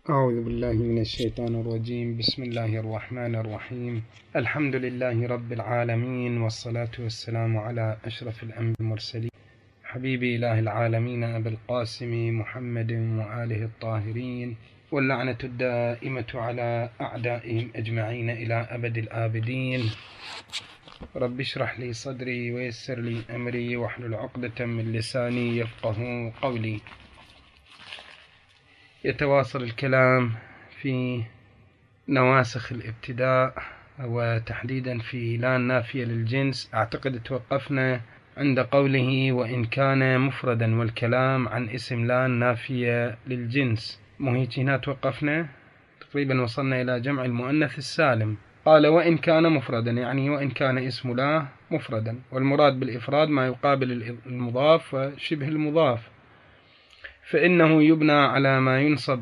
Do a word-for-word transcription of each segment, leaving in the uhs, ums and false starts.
أعوذ بالله من الشيطان الرجيم. بسم الله الرحمن الرحيم. الحمد لله رب العالمين، والصلاة والسلام على أشرف الأنبياء والمرسلين، حبيبي إله العالمين أبي القاسم محمد وآله الطاهرين، واللعنة الدائمة على أعدائهم أجمعين إلى أبد الآبدين. رب اشرح لي صدري ويسر لي أمري واحلل عقدة من لساني يفقه قولي. يتواصل الكلام في نواسخ الابتداء، وتحديدا في لا نافية للجنس. أعتقد توقفنا عند قوله وإن كان مفردا، والكلام عن اسم لا نافية للجنس. مو هيك هنا توقفنا؟ تقريبا وصلنا إلى جمع المؤنث السالم. قال وإن كان مفردا، يعني وإن كان اسم لا مفردا، والمراد بالإفراد ما يقابل المضاف وشبه المضاف، فإنه يبنى على ما ينصب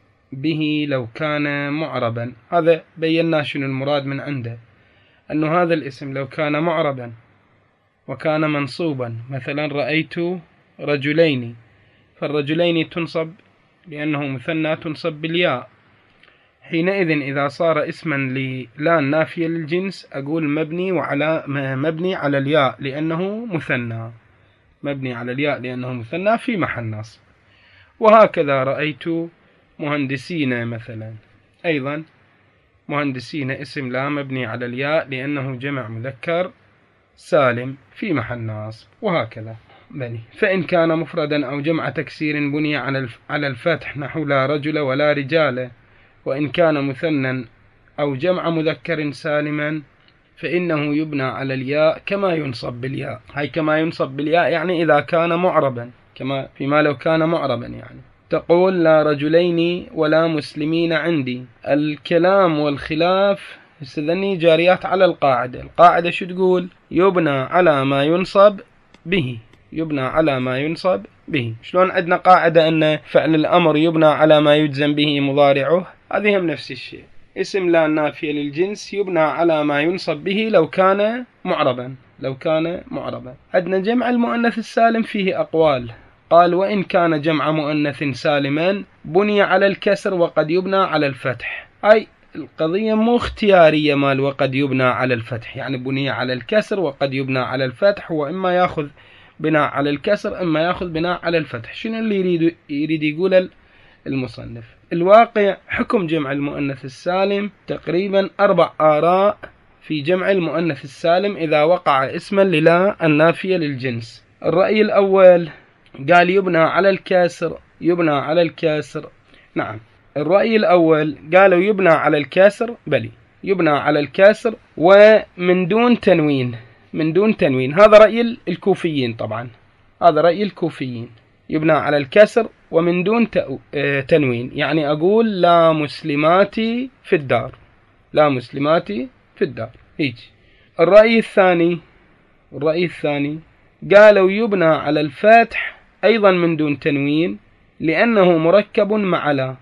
به لو كان معربا. هذا بينا شنو المراد من عنده، أنه هذا الاسم لو كان معربا وكان منصوبا، مثلا رأيت رجلين، فالرجلين تنصب لأنه مثنى تنصب بالياء. حينئذ إذا صار اسما للا نافية للجنس أقول مبني وعلى مبني على الياء لأنه مثنى، مبني على الياء لأنه مثنى في محل نصب. وهكذا رأيت مهندسين مثلا، أيضا مهندسين اسم لا مبني على الياء لأنه جمع مذكر سالم في محل نصب، وهكذا بني. فإن كان مفردا أو جمع تكسير بني على الفتح، نحو لا رجل ولا رجال. وإن كان مثنى أو جمع مذكر سالما فإنه يبنى على الياء كما ينصب بالياء. هاي كما ينصب بالياء يعني إذا كان معربا، كما فيما لو كان معربا. يعني تقول لا رجلين ولا مسلمين عندي. الكلام والخلاف استذني جاريات على القاعدة. القاعدة شو تقول؟ يبنى على ما ينصب به، يبنى على ما ينصب به. شلون عندنا قاعدة أن فعل الأمر يبنى على ما يجزم به مضارعه، هذه هم نفس الشيء. اسم لا نافية للجنس يبنى على ما ينصب به لو كان معربا، لو كان معربا. عندنا جمع المؤنث السالم فيه أقوال. قال وإن كان جمع مؤنث سالما بني على الكسر وقد يبنى على الفتح. أي القضية مو اختيارية مال وقد يبنى على الفتح، يعني بني على الكسر وقد يبنى على الفتح، وإما يأخذ بناء على الكسر إما يأخذ بناء على الفتح. شنو اللي يريد يريد يقول المصنف؟ الواقع حكم جمع المؤنث السالم تقريبا أربع آراء في جمع المؤنث السالم إذا وقع اسما للا النافية للجنس. الرأي الأول قال يبنى على الكسر، يبنى على الكسر. نعم، الرأي الأول قالوا يبنى على الكسر، بلي يبنى على الكسر ومن دون تنوين، من دون تنوين. هذا رأي الكوفيين طبعا، هذا رأي الكوفيين. يبنى على الكسر ومن دون تنوين، يعني أقول لا مسلمات في الدار، لا مسلمات في الدار هيك. الرأي الثاني، الرأي الثاني قالوا يبنى على الفتح أيضا من دون تنوين لأنه مركب مع لا،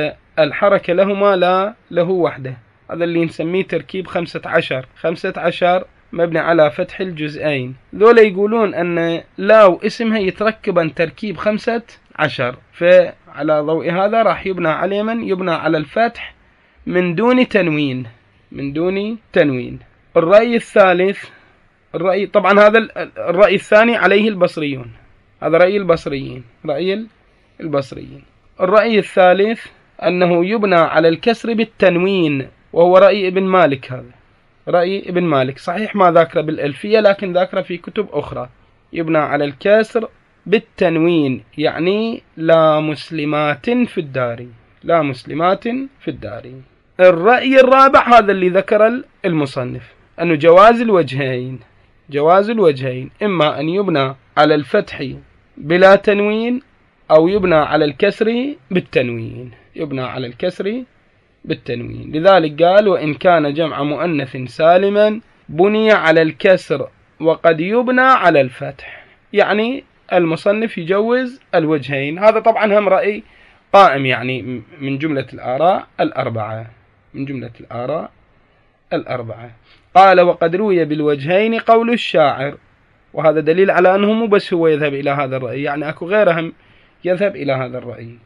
فالحركة لهما لا له وحده. هذا اللي نسميه تركيب خمسة عشر. خمسة عشر مبني على فتح الجزئين. ذولا يقولون أن لا واسمها يتركبا تركيب خمسة عشر، فعلى ضوء هذا راح يبنى على من؟ يبنى على الفتح من دون تنوين، من دون تنوين. الرأي الثالث، الرأي طبعا هذا الرأي الثاني عليه البصريون، هذا رأي البصريين، رأي البصريين. الرأي الثالث أنه يبنى على الكسر بالتنوين، وهو رأي ابن مالك. هذا رأي ابن مالك، صحيح ما ذاكره بالألفية لكن ذاكره في كتب أخرى. يبنى على الكسر بالتنوين يعني لا مسلمات في الدار، لا مسلمات في الدار. الرأي الرابع هذا اللي ذكر المصنف، أنه جواز الوجهين، جواز الوجهين، إما أن يبنى على الفتح بلا تنوين أو يبنى على الكسر بالتنوين، يبنى على الكسر بالتنوين. لذلك قال وإن كان جمع مؤنث سالما بني على الكسر وقد يبنى على الفتح، يعني المصنف يجوز الوجهين. هذا طبعا هم رأي قائم يعني من جملة الآراء الأربعة، من جملة الآراء الأربعة. قال وقد روي بالوجهين قول الشاعر، وهذا دليل على أنه مو بس هو يذهب إلى هذا الرأي، يعني أكو غيرهم يذهب إلى هذا الرأي.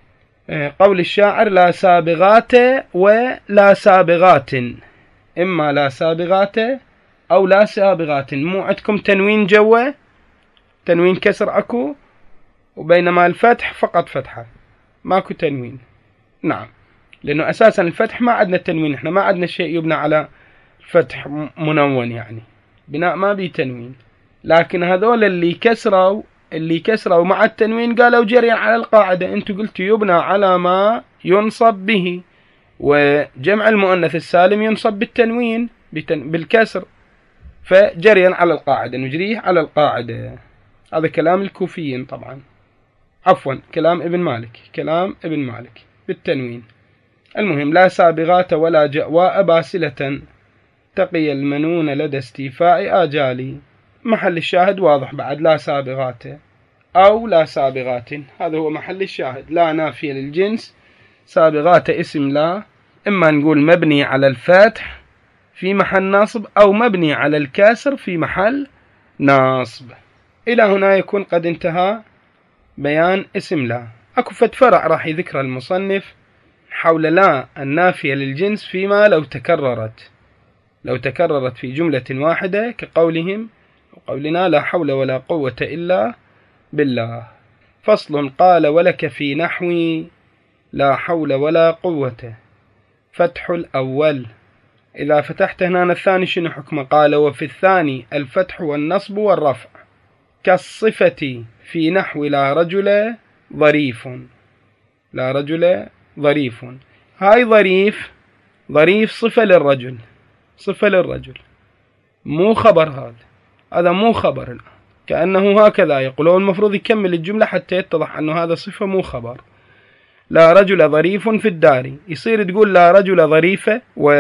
قول الشاعر: لا سابغات ولا سابغات، إما لا سابغات أو لا سابغات. مو عندكم تنوين جوا، تنوين كسر أكو، وبينما الفتح فقط فتحة، ماكو تنوين. نعم، لأنه أساسا الفتح ما عندنا تنوين، إحنا ما عندنا شيء يبنى على فتح منون، يعني بناء ما بي تنوين. لكن هذول اللي كسروا اللي كسروا مع التنوين قالوا جريا على القاعدة. أنتوا قلتوا يبنى على ما ينصب به، وجمع المؤنث السالم ينصب بالتنوين بالكسر، فجريا على القاعدة نجريه على القاعدة. هذا كلام الكوفيين طبعا، عفوا كلام ابن مالك، كلام ابن مالك بالتنوين. المهم: لا سابغات ولا جأواء باسلة، تقي المنون لدى استيفاء آجالي. محل الشاهد واضح بعد: لا سابغات أو لا سابغات، هذا هو محل الشاهد. لا نافية للجنس، سابغات اسم لا، إما نقول مبني على الفتح في محل ناصب أو مبني على الكسر في محل ناصب. إلى هنا يكون قد انتهى بيان اسم لا. أكو فد فرع راح يذكر المصنف حول لا النافية للجنس فيما لو تكررت لو تكررت في جملة واحدة، كقولهم وقولنا: لا حول ولا قوة إلا بالله. فصل: قال ولك في نحوي لا حول ولا قوة. فتح الأول، إذا فتحت هنا الثاني شنو حكمه؟ قال: وفي الثاني الفتح والنصب والرفع، كالصفة في نحو لا رجل ظريف. لا رجل ظريف، هاي ظريف ظريف صفة للرجل، صفة للرجل، مو خبر. هذا هذا مو خبر الآن، كأنه هكذا يقولون. المفروض يكمل الجملة حتى يتضح أنه هذا صفة مو خبر. لا رجل ظريف في الدار، يصير تقول لا رجل ظريفة،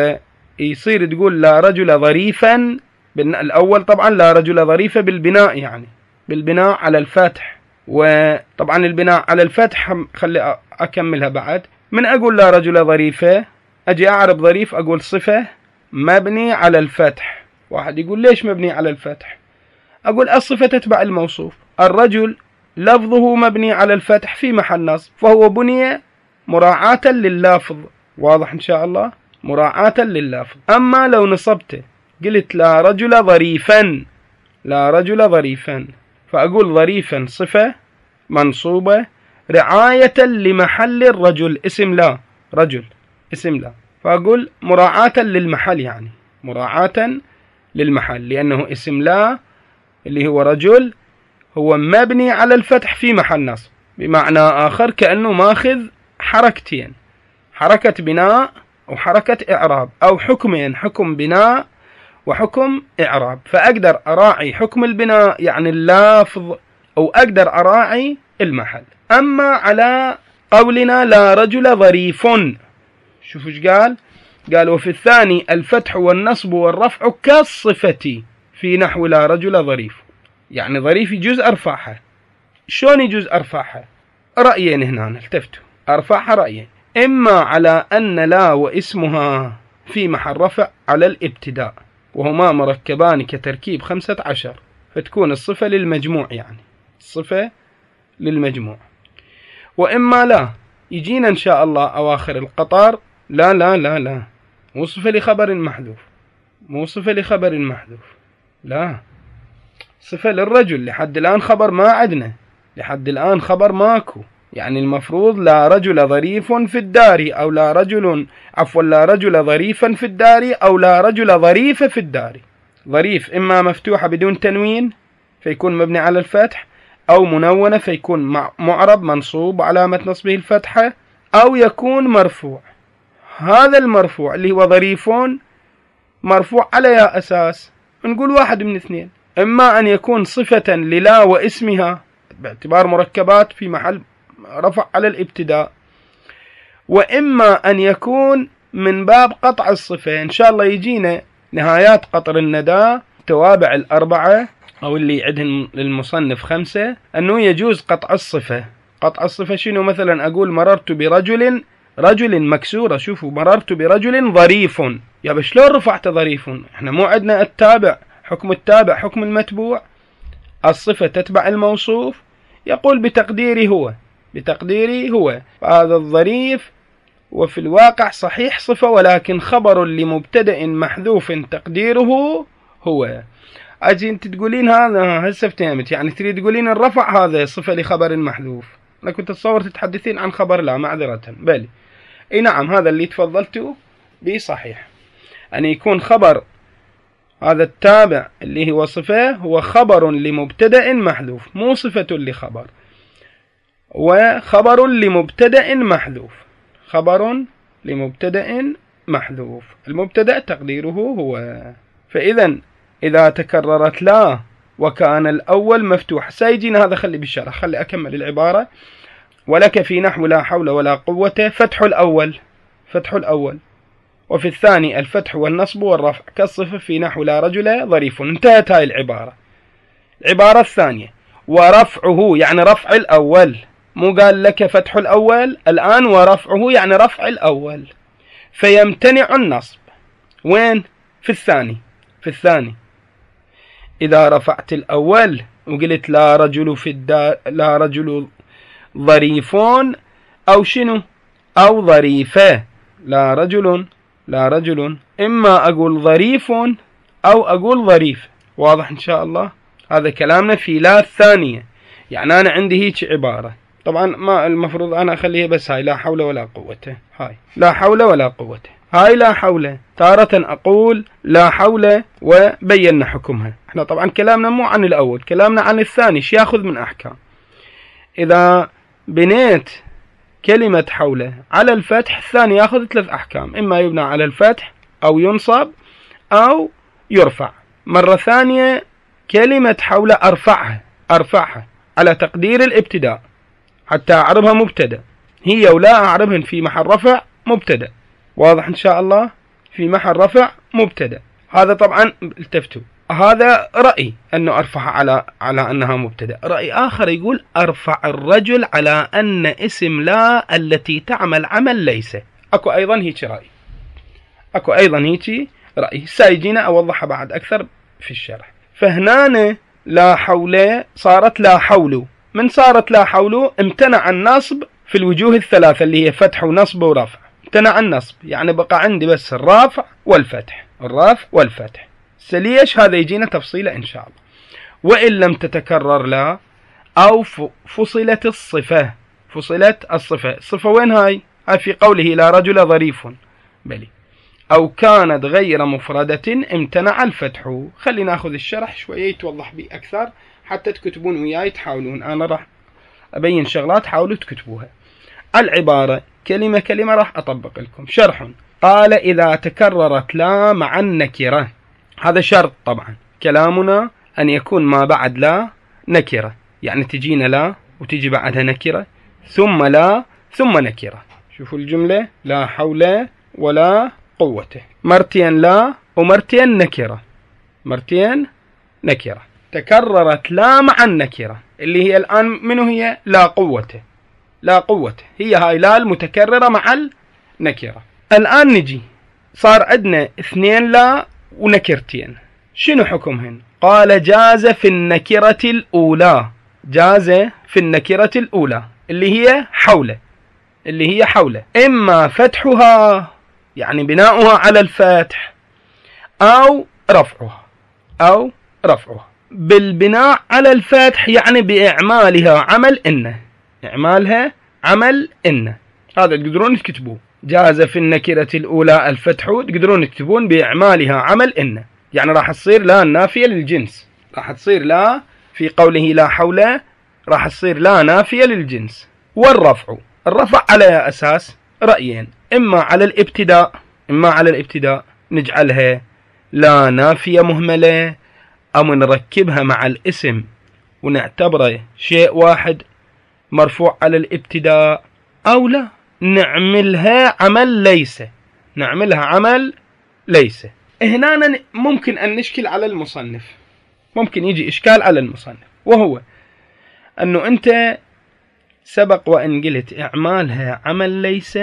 ويصير تقول لا رجل ظريفا. الأول طبعا لا رجل ظريفة بالبناء، يعني بالبناء على الفتح. وطبعا البناء على الفتح خلي أكملها بعد. من أقول لا رجل ظريفة، أجي أعرب ظريف أقول صفة مبني على الفتح. واحد يقول ليش مبني على الفتح؟ أقول الصفة تتبع الموصوف. الرجل لفظه مبني على الفتح في محل نصب، فهو بني مراعاة لللافظ. واضح إن شاء الله؟ مراعاة لللافظ. أما لو نصبته قلت لا رجل ظريفا، لا رجل ظريفا، فأقول ظريفا صفة منصوبة رعاية لمحل الرجل، اسم لا، رجل اسم لا، فأقول مراعاة للمحل، يعني مراعاة للمحل، لأنه اسم لا اللي هو رجل هو مبني على الفتح في محل نصب. بمعنى آخر كأنه ماخذ حركتين، حركة بناء وحركة إعراب، أو حكمين، حكم بناء وحكم إعراب. فأقدر أراعي حكم البناء يعني اللافظ، أو أقدر أراعي المحل. أما على قولنا لا رجل ظريف، شوفوا ايش قال؟ قال: وفي الثاني الفتح والنصب والرفع كالصفة في نحو لا رجل ظريف. يعني ظريف يجوز أرفعها. شلون يجوز أرفعها؟ رأيين هنا التفتوا. أرفعها رأيين: إما على أن لا واسمها في محل رفع على الابتداء، وهما مركبان كتركيب خمسة عشر، فتكون الصفة للمجموع، يعني الصفة للمجموع. وإما لا يجينا إن شاء الله أواخر القطار لا لا لا لا مو صفة لخبر محذوف، مو صفة لخبر محذوف، لا، صفة للرجل. لحد الآن خبر ما عدنا، لحد الآن خبر ماكو. يعني المفروض لا رجل ظريف في الدار، أو لا رجل عفوا لا رجل ظريفا في الدار، أو لا رجل ظريف في الدار. ظريف إما مفتوحة بدون تنوين فيكون مبني على الفتح، أو منونة فيكون معرب منصوب علامة نصبه الفتحة، أو يكون مرفوع. هذا المرفوع اللي هو ظريفون مرفوع على يا أساس، نقول واحد من اثنين: إما أن يكون صفة للا واسمها باعتبار مركبات في محل رفع على الابتداء، وإما أن يكون من باب قطع الصفة. إن شاء الله يجينا نهايات قطر الندى توابع الأربعة أو اللي يعدهن للمصنف خمسة، أنه يجوز قطع الصفة. قطع الصفة شنو؟ مثلا أقول مررت برجل، رجل مكسورة، شوفوا مررت برجل ظريف، يا بشلون رفعت ظريف؟ احنا مو عندنا التابع، حكم التابع حكم المتبوع، الصفة تتبع الموصوف. يقول بتقديري هو بتقديري هو. هذا الظريف وفي الواقع صحيح صفة، ولكن خبر لمبتدأ محذوف تقديره هو. أجي أنت تقولين هذا هسه افتهمت، يعني تريد تقولين الرفع هذا صفة لخبر محذوف. أنا كنت أتصور تتحدثين عن خبر لا، معذرة. بل أي نعم، هذا اللي تفضلتوا به صحيح، أن يكون خبر هذا التابع اللي هو صفة هو خبر لمبتدأ محذوف، مو صفة لخبر، وخبر لمبتدأ محذوف، خبر لمبتدأ محذوف، المبتدأ تقديره هو. فإذا إذا تكررت لا وكان الأول مفتوح، سيجينا هذا، خلي بالشرح، خلي أكمل العبارة. ولك في نحو لا حول ولا قوة فتح الأول، فتح الأول، وفي الثاني الفتح والنصب والرفع كالصفة في نحو لا رجل ظريف. انتهت هاي العبارة. العبارة الثانية ورفعه يعني رفع الأول، مو قال لك فتح الأول الآن ورفعه يعني رفع الأول، فيمتنع النصب. وين؟ في الثاني. في الثاني إذا رفعت الأول وقلت لا رجل في الدار، لا رجل ظريفون أو شنو أو ظريفة، لا رجل لا رجل، إما أقول ظريف أو أقول ظريف. واضح إن شاء الله؟ هذا كلامنا في لا الثانية. يعني أنا عندي هيك عبارة، طبعا ما المفروض أنا أخليها بس هاي لا حول ولا قوة، هاي لا حول ولا قوة، هاي لا حول. تارة أقول لا حول وبينا حكمها. احنا طبعا كلامنا مو عن الأول، كلامنا عن الثاني، شو ياخذ من أحكام. إذا بنيت كلمة حول على الفتح، الثاني ياخذ ثلاث أحكام، إما يبنى على الفتح أو ينصب أو يرفع. مرة ثانية كلمة حول أرفعها، أرفعها على تقدير الابتداء حتى أعربها مبتدأ، هي ولا أعربهن في محل رفع مبتدأ. واضح إن شاء الله؟ في محل رفع مبتدأ. هذا طبعا التفتوا، هذا رأي أنه أرفع على على أنها مبتدأ. رأي آخر يقول أرفع الرجل على أن اسم لا التي تعمل عمل ليس. أكو أيضا هيك رأي، أكو أيضا هيك رأي، سايجينا أوضحها بعد أكثر في الشرح. فهنا لا حول صارت لا حول، من صارت لا حول امتنع النصب في الوجوه الثلاثة اللي هي فتح ونصب ورفع. امتنع النصب يعني بقى عندي بس الرافع والفتح، الرافع والفتح. سليش هذا يجينا تفصيله إن شاء الله. وإن لم تتكرر لا أو فصلت الصفة، فصلت الصفة. الصفة وين هاي؟ هاي في قوله لا رجل ظريف بلي، أو كانت غير مفردة امتنع الفتح. خلينا ناخذ الشرح شوية يتوضح بي أكثر حتى تكتبون وياي تحاولون. أنا راح أبين شغلات حاولوا تكتبوها. العبارة كلمة كلمة راح أطبق لكم. شرح. قال إذا تكررت لا مع النكرة، هذا شرط طبعا. كلامنا أن يكون ما بعد لا نكرة، يعني تجينا لا وتجي بعدها نكرة ثم لا ثم نكرة. شوفوا الجملة، لا حول ولا قوة، مرتين لا ومرتين نكرة، مرتين نكرة. تكررت لا مع النكرة اللي هي الآن منه هي لا قوة، لا قوة هي هاي لا المتكررة مع النكرة. الآن نجي صار عندنا اثنين لا ونكرتين، شنو حكمهن؟ قال جاز في النكرة الأولى، جاز في النكرة الأولى اللي هي حولة، اللي هي حولة إما فتحها يعني بناؤها على الفتح أو رفعها، أو رفعها. بالبناء على الفتح يعني بإعمالها عمل إن، إعمالها عمل إن، هذا تقدرون تكتبوه. جاز في النكرة الأولى الفتح، تقدرون تكتبون بإعمالها عمل إن، يعني راح تصير لا نافية للجنس، راح تصير لا في قوله لا حول، راح تصير لا نافية للجنس. والرفع، الرفع على أساس رأيين، إما على الابتداء، إما على الابتداء نجعلها لا نافية مهملة، أو نركبها مع الاسم ونعتبره شيء واحد مرفوع على الابتداء، أو لا نعملها عمل ليس، نعملها عمل ليس. هنا ممكن أن نشكل على المصنف، ممكن يجي إشكال على المصنف، وهو أنه أنت سبق وأن قلت إعمالها عمل ليس،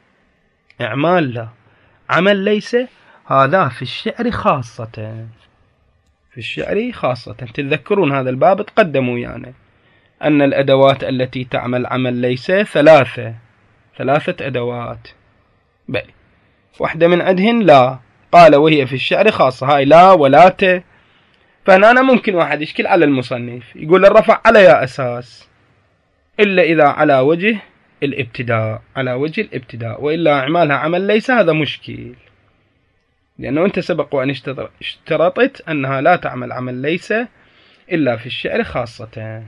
إعمال لا عمل ليس، هذا في الشعر خاصة، في الشعر خاصة. تتذكرون هذا الباب تقدموا يعني أن الأدوات التي تعمل عمل ليس ثلاثة ثلاثة أدوات، بل واحدة من عندهن لا، قال وهي في الشعر خاصة، هاي لا ولا ت. فهنا ممكن واحد يشكل على المصنف يقول الرفع على يا أساس إلا إذا على وجه الابتداء، على وجه الابتداء، وإلا أعمالها عمل ليس، هذا مشكل، لأنه أنت سبق وأن اشترطت أنها لا تعمل عمل ليس إلا في الشعر خاصة.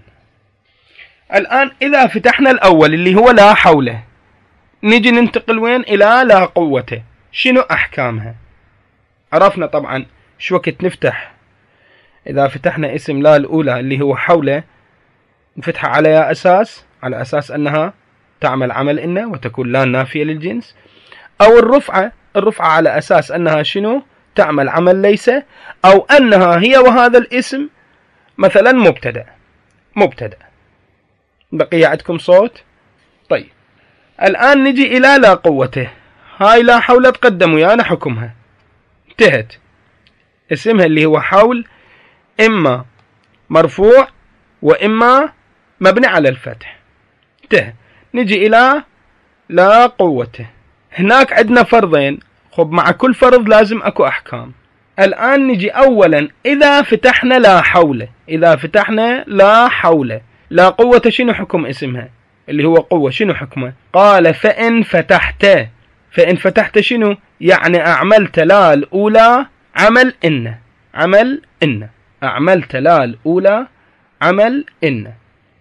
الآن إذا فتحنا الأول اللي هو لا حوله، نجي ننتقل وين؟ إلى لا قوته. شنو أحكامها؟ عرفنا طبعا شو وقت نفتح. إذا فتحنا اسم لا الأولى اللي هو حوله، نفتحها على يا أساس، على أساس أنها تعمل عمل إن وتكون لا نافية للجنس، أو الرفعة، الرفعة على أساس أنها شنو؟ تعمل عمل ليس، أو أنها هي وهذا الاسم مثلا مبتدأ. مبتدأ بقي عندكم صوت؟ طيب الآن نجي إلى لا قوته. هاي لا حول تقدم ويانا حكمها، انتهت. اسمها اللي هو حول إما مرفوع وإما مبني على الفتح، انتهى. نجي إلى لا قوته. هناك عندنا فرضين، خب مع كل فرض لازم أكو أحكام. الآن نجي أولا إذا فتحنا لا حول، إذا فتحنا لا حول لا قوة، شنو حكم اسمها اللي هو قوة؟ شنو حكمه؟ قال فإن فتحت. فإن فتحت شنو يعني؟ أعملت لا الأولى عمل إن، عمل إن، أعملت لا الأولى عمل إن.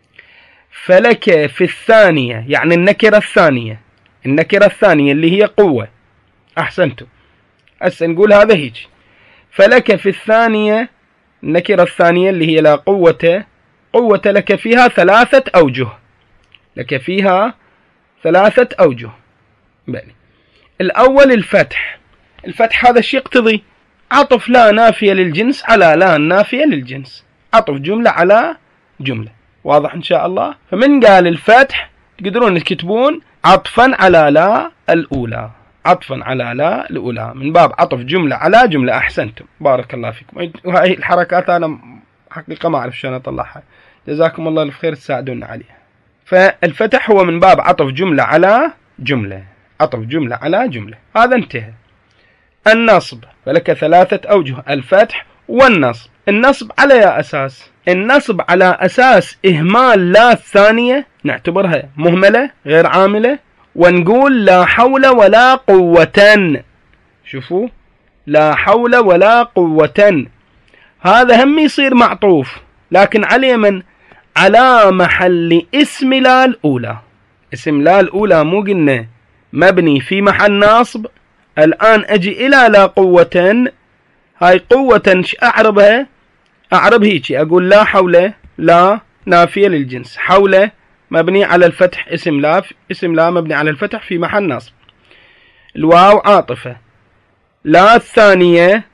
فلك في الثانية، يعني النكرة الثانية، النكرة الثانية اللي هي قوة. أحسنتم. هسه نقول هذا هيك. فلك في الثانية، النكرة الثانية اللي هي لا قوة، قوة لك فيها ثلاثة أوجه، لك فيها ثلاثة أوجه. بل الأول الفتح. الفتح هذا الشيء يقتضي عطف لا نافية للجنس على لا نافية للجنس، عطف جملة على جملة. واضح إن شاء الله؟ فمن قال الفتح تقدرون تكتبون عطفا على لا الأولى، عطفا على لا الأولى، من باب عطف جملة على جملة. أحسنتم، بارك الله فيكم. وهي الحركات أنا حقيقة ما أعرف شلون أطلعها، جزاكم الله الخير تساعدونا عليها. فالفتح هو من باب عطف جملة على جملة، عطف جملة على جملة، هذا انتهى. النصب فلك ثلاثة أوجه، الفتح والنصب. النصب على يا أساس، النصب على أساس إهمال لا الثانية، نعتبرها مهملة غير عاملة، ونقول لا حول ولا قوة. شوفوا، لا حول ولا قوة، هذا هم يصير معطوف، لكن على من؟ على محل اسم لا الأولى. اسم لا الأولى مو قلنا مبني في محل ناصب؟ الآن أجي إلى لا قوة. هاي قوة أعربها، أعرب هيك، أقول لا حول لا نافية للجنس، حول مبني على الفتح، اسم لا، اسم لا مبني على الفتح في محل نصب، الواو عاطفة، لا الثانية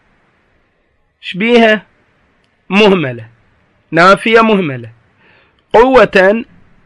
شبيها مهملة، نافية مهملة، قوة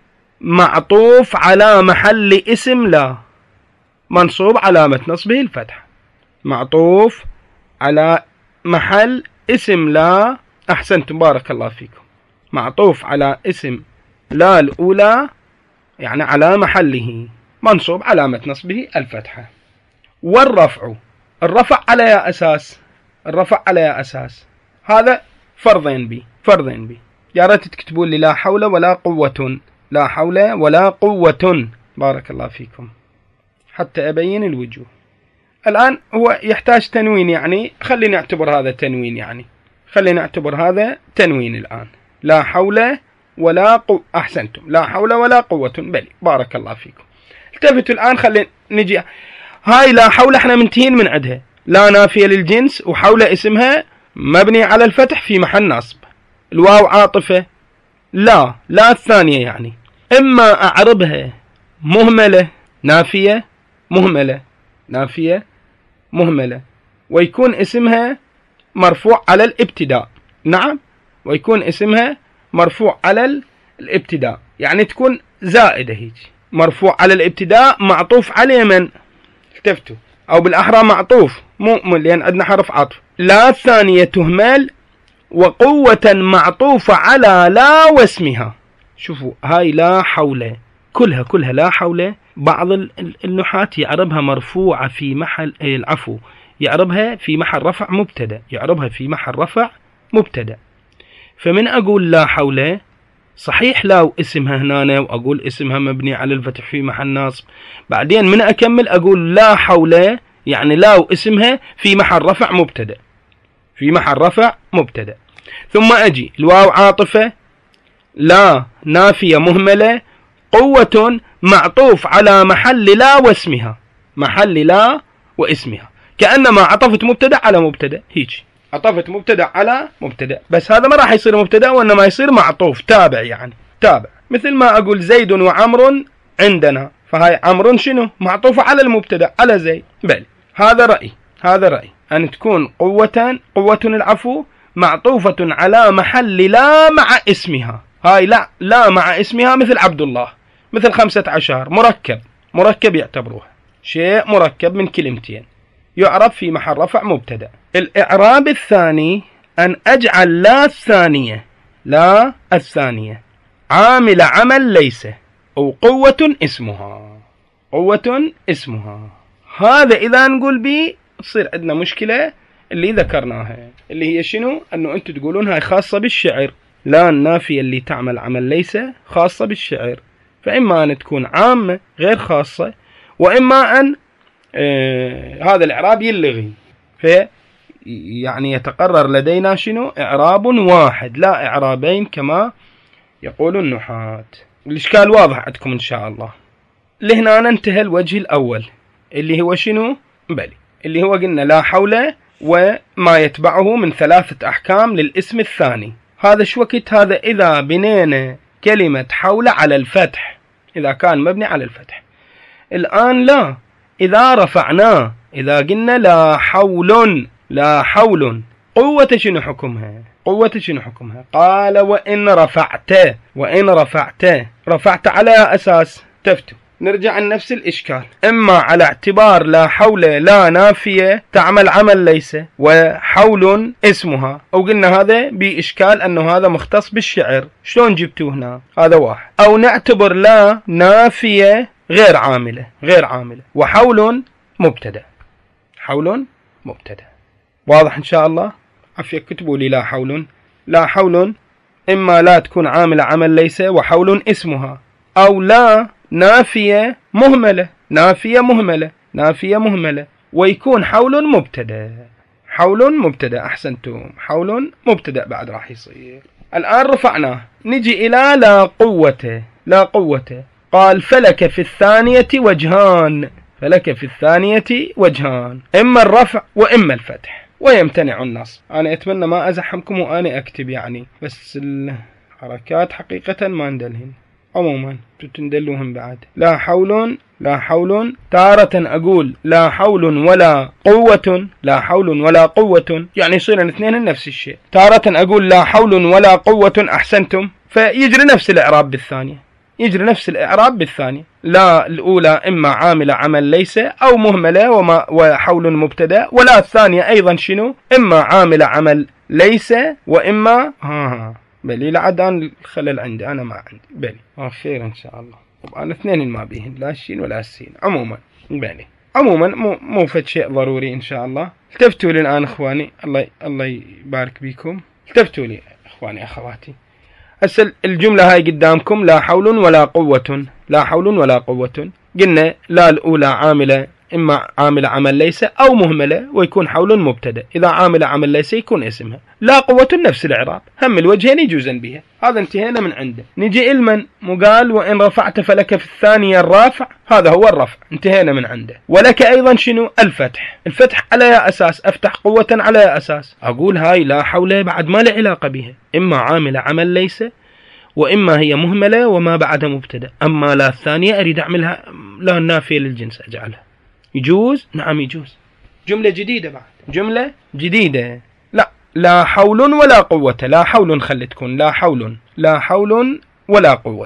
معطوف على محل اسم لا، منصوب علامة نصبه الفتح، معطوف على محل اسم لا. أحسنتم، بارك الله فيكم. معطوف على اسم لا الأولى، يعني على محله، منصوب علامة نصبه الفتحة. والرفع، الرفع على يا أساس، الرفع على يا أساس، هذا فرضين بي، فرضين بي. يا ريت تكتبون لي لا حول ولا قوة، لا حول ولا قوة، بارك الله فيكم، حتى أبين الوجوه. الآن هو يحتاج تنوين، يعني خلينا نعتبر هذا تنوين، يعني خلينا نعتبر هذا تنوين الآن. لا حول ولا قوة. أحسنتم، لا حول ولا قوة، بلي، بارك الله فيكم. التفتوا الآن، خلينا نجي. هاي لا حول احنا منتهين من عندها، لا نافية للجنس، وحول اسمها مبني على الفتح في محل نصب، الواو عاطفة، لا لا الثانية، يعني إما أعربها مهملة نافية مهملة، نافية مهملة، ويكون اسمها مرفوع على الابتداء. نعم، ويكون اسمها مرفوع على الابتداء، يعني تكون زائدة هيك، مرفوع على الابتداء، معطوف على من؟ التفتوا، أو بالأحرى معطوف، مو لأن عندنا حرف عطف. لا الثانية تهمل، وقوة معطوفة على لا واسمها. شوفوا هاي لا حول كلها كلها لا حول، بعض النحاة يعربها مرفوعة في محل العفو يعربها في محل رفع مبتدأ، يعربها في محل رفع مبتدأ. فمن أقول لا حول صحيح لا اسمها هنا وأقول اسمها مبني على الفتح في محل ناصب، بعدين من أكمل أقول لا حول يعني لا اسمها في محل رفع مبتدأ، في محل رفع مبتدأ. ثم أجي الواو عاطفة، لا نافية مهملة، قوة معطوف على محل لا واسمها، محل لا واسمها، كأنما عطفت مبتدأ على مبتدأ، هيك عطفت مبتدأ على مبتدأ، بس هذا ما راح يصير مبتدأ وإنما يصير معطوف تابع، يعني تابع. مثل ما أقول زيد وعمر عندنا، فهاي عمر شنو معطوفة على المبتدأ على زيد. بل هذا رأي، هذا رأي أن تكون قوة قوة العفو معطوفة على محل لا مع اسمها. هاي لا لا مع اسمها مثل عبد الله، مثل خمسة عشر، مركب مركب يعتبروها شيء مركب من كلمتين، يعرف في محل رفع مبتدأ. الإعراب الثاني أن أجعل لا الثانية، لا الثانية عامل عمل ليس أو قوة اسمها، قوة اسمها. هذا إذا نقول بي تصير عندنا مشكلة اللي ذكرناها، اللي هي شنو؟ أنه أنتم تقولون هاي خاصة بالشعر، لا النافية اللي تعمل عمل ليس خاصة بالشعر، فإما أن تكون عامة غير خاصة، وإما أن آه هذا الإعراب يلغي، في يعني يتقرر لدينا شنو؟ إعراب واحد لا إعرابين كما يقول النحاة. الإشكال واضح عندكم إن شاء الله. لهنا ننتهي الوجه الأول اللي هو شنو؟ بلي اللي هو قلنا لا حول وما يتبعه من ثلاثة أحكام للاسم الثاني. هذا شو وقت؟ هذا إذا بنينا كلمة حول على الفتح، إذا كان مبني على الفتح. الآن لا، إذا رفعناه، إذا قلنا لا حول، لا حول، قوة شنو حكمها؟ قوة شنو حكمها؟ قال وإن رفعت، وإن رفعت، رفعت على أساس تفتو. نرجع لنفس الإشكال، إما على اعتبار لا حول لا نافية تعمل عمل ليس وحول اسمها، أو قلنا هذا بإشكال أنه هذا مختص بالشعر، شلون جبتوه هنا؟ هذا واحد. أو نعتبر لا نافية غير عاملة، غير عاملة، وحول مبتدأ، حول مبتدأ. واضح إن شاء الله؟ عفية كتبوا لي لا حول، لا حول إما لا تكون عاملة عمل ليس وحول اسمها، أو لا نافية مهملة، نافية مهملة، نافية مهملة، ويكون حول مبتدأ، حول مبتدأ. أحسنتم، حول مبتدأ بعد راح يصير. الآن رفعناه، نجي إلى لا قوة، لا قوة. قال فلك في الثانية وجهان، فلك في الثانية وجهان، إما الرفع وإما الفتح، ويمتنع النصب. أنا أتمنى ما أزحمكم وأنا أكتب يعني، بس الحركات حقيقة ما ندلهن، عموما تندلوهم بعد. لا حول، لا حول، تارة أقول لا حول ولا قوة، لا حول ولا قوة، يعني يصيرن اثنين نفس الشيء. تارة أقول لا حول ولا قوة، أحسنتم، فيجري نفس الإعراب بالثانية، يجري نفس الإعراب بالثانية. لا الأولى إما عاملة عمل ليس أو مهملة وما وحول مبتدأ، ولا الثانية أيضا شنو؟ إما عاملة عمل ليس وإما ها بلي لعدان الخلل عندي، أنا ما عندي بلي آه خير إن شاء الله. طبعا اثنين ما بيهن، لا الشين ولا السين، عموما بلي عموما مو مو فد شيء ضروري إن شاء الله. التفتوا لي الآن إخواني، الله الله يبارك بكم، التفتوا لي إخواني أخواتي. هسه الجملة هاي قدامكم، لا حول ولا قوة، لا حول ولا قوة. قلنا لا الأولى عاملة، إما عاملة عمل ليس أو مهملة ويكون حول مبتدأ، إذا عاملة عمل ليس يكون اسمها. لا قوة نفس الإعراب، هم الوجهين يجوزن بها. هذا انتهينا من عنده. نجي إلمن مقال وإن رفعت فلك في الثانية الرافع، هذا هو الرفع، انتهينا من عنده. ولك أيضا شنو؟ الفتح. الفتح على يا أساس، أفتح قوة على يا أساس. أقول هاي لا حول بعد ما له علاقة بها، إما عاملة عمل ليس وإما هي مهملة وما بعدها مبتدأ. أما لا الثانية أريد أعملها لا النافية للجنس أجعلها. يجوز؟ نعم يجوز. جملة جديدة بعد، جملة جديدة. لا لا حول ولا قوة، لا حول خلي تكون لا حول، لا حول ولا قوة.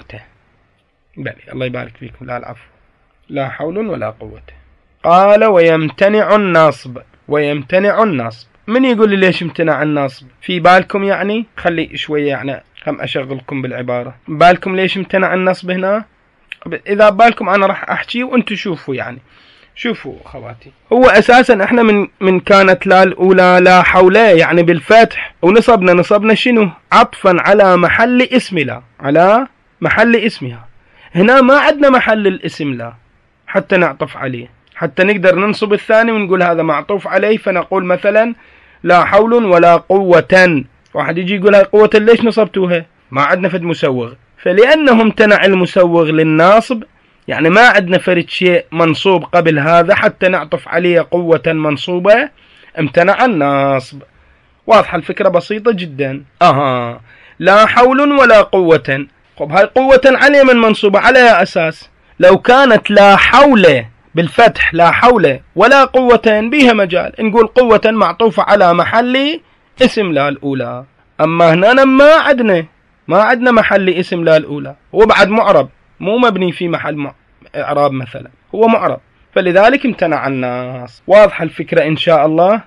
بلي الله يبارك فيكم، لا العفو، لا حول ولا قوة. قال ويمتنع النصب، ويمتنع النصب. من يقول لي ليش امتنع النصب؟ في بالكم يعني؟ خلي شوية يعني خم أشغلكم بالعبارة. بالكم ليش امتنع النصب هنا؟ إذا بالكم أنا راح أحكي وأنتم شوفوا. يعني شوفوا خواتي، هو أساسا إحنا من من كانت لا الأولى لا حول يعني بالفتح، ونصبنا نصبنا شنو؟ عطفا على محل اسم لا، على محل اسمها. هنا ما عندنا محل الاسم لا حتى نعطف عليه، حتى نقدر ننصب الثاني ونقول هذا معطوف عليه، فنقول مثلا لا حول ولا قوة. واحد يجي يقول هاي قوة ليش نصبتوها؟ ما عندنا فد مسوغ. فلأنه امتنع المسوغ للناصب، يعني ما عندنا فرد شيء منصوب قبل هذا حتى نعطف عليه قوة منصوبة، امتنع الناصب. واضحة الفكرة؟ بسيطة جدا. اها لا حول ولا قوة. طب هاي قوة على من منصوبة على أساس؟ لو كانت لا حول بالفتح لا حول ولا قوة بها مجال نقول قوة معطوفة على محل اسم لا الأولى. أما هنا ما عندنا ما عندنا محل اسم لا الأولى، هو بعد معرب مو مبني في محل إعراب مثلا، هو معرب، فلذلك امتنع الناس. واضحة الفكرة إن شاء الله؟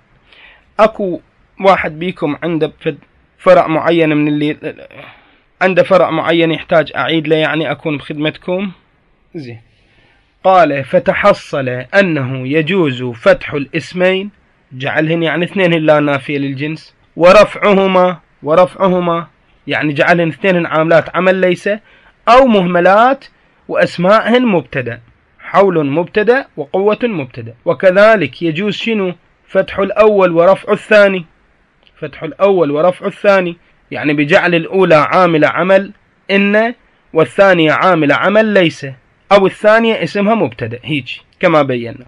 أكو واحد بيكم عنده فرع معين من اللي عنده فرع معين يحتاج أعيد له، يعني أكون بخدمتكم. زين. قال فتحصل أنه يجوز فتح الاسمين، جعلهن يعني اثنين لا نافية للجنس، ورفعهما ورفعهما يعني جعلهن اثنين عاملات عمل ليس، أو مهملات وأسماءهن مبتدأ. حول مبتدأ وقوة مبتدأ. وكذلك يجوز شنو؟ فتح الأول ورفع الثاني، فتح الأول ورفع الثاني يعني بجعل الأولى عاملة عمل إن والثانية عاملة عمل ليس، أو الثانية اسمها مبتدأ هيك كما بينا.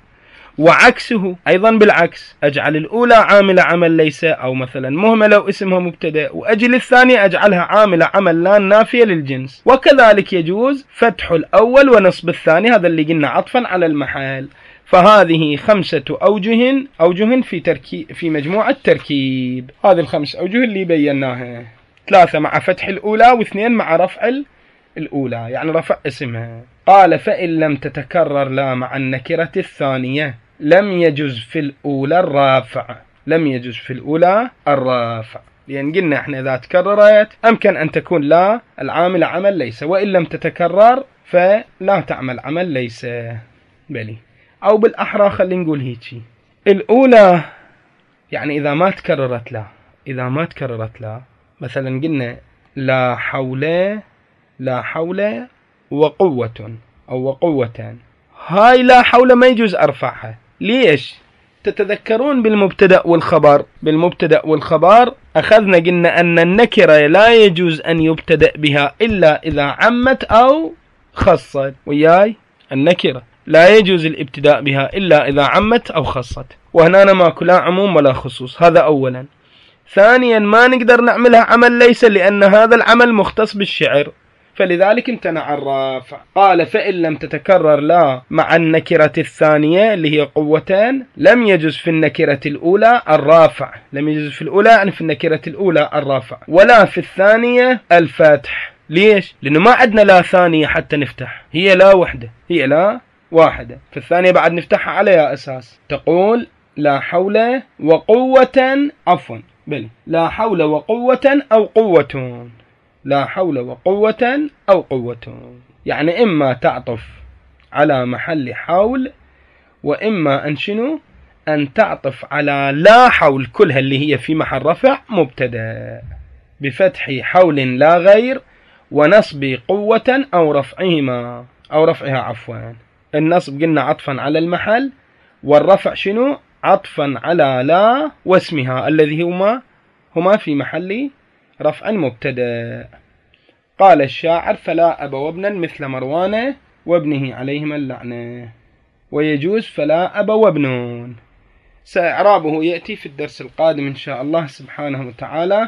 وعكسه أيضا بالعكس، أجعل الأولى عاملة عمل ليس أو مثلا مهملة واسمها مبتدأ، وأجل الثانية أجعلها عاملة عمل لا نافية للجنس. وكذلك يجوز فتح الأول ونصب الثاني، هذا اللي قلنا عطفا على المحل. فهذه خمسة أوجه أوجه في تركيب في مجموعة تركيب. هذه الخمس أوجه اللي بيناها، ثلاثة مع فتح الأولى واثنين مع رفع الأولى يعني رفع اسمها. قال فإن لم تتكرر لا مع النكرة الثانية لم يجوز في الأولى الرافع، لم يجوز في الأولى الرافع، لأن قلنا احنا إذا تكررت أمكن أن تكون لا العامل عمل ليس، وإن لم تتكرر فلا تعمل عمل ليس. بلي أو بالأحرى خلينا نقول هيك، الأولى يعني إذا ما تكررت لا، إذا ما تكررت لا مثلا قلنا لا حول لا حول وقوة أو وقوة، هاي لا حول ما يجوز أرفعها. ليش؟ تتذكرون بالمبتدأ والخبر، بالمبتدأ والخبر أخذنا قلنا أن النكرة لا يجوز أن يبتدأ بها إلا إذا عمت أو خصت. وياي النكرة لا يجوز الابتداء بها إلا إذا عمت أو خصت، وهنا ماكو لا عموم ولا خصوص. هذا أولا. ثانيا ما نقدر نعملها عمل ليس لأن هذا العمل مختص بالشعر، فلذلك امتنع الرافع. قال فإن لم تتكرر لا مع النكرة الثانية اللي هي قوتان لم يجوز في النكرة الأولى الرافع، لم يجوز في الأولى يعني في النكرة الأولى الرافع، ولا في الثانية الفتح. ليش؟ لأنه ما عندنا لا ثانية حتى نفتح، هي لا وحدة، هي لا واحدة. في الثانية بعد نفتحها على أساس تقول لا حول وقوة، عفوا بل لا حول وقوة أو قوة، لا حول وقوة أو قوة، يعني إما تعطف على محل حول، وإما أن شنو أن تعطف على لا حول كلها اللي هي في محل رفع مبتدأ بفتح حول لا غير، ونصب قوة أو رفعهما أو رفعها عفوا. النصب قلنا عطفا على المحل، والرفع شنو عطفا على لا واسمها الذي هما هما في محل رفع مبتدأ. قال الشاعر فلا أب وابنا مثل مروان وابنه عليهما اللعنة، ويجوز فلا أب وابن. سإعرابه يأتي في الدرس القادم إن شاء الله سبحانه وتعالى.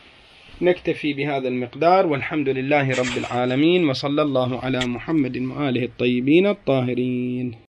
نكتفي بهذا المقدار، والحمد لله رب العالمين، وصلى الله على محمد وآله الطيبين الطاهرين.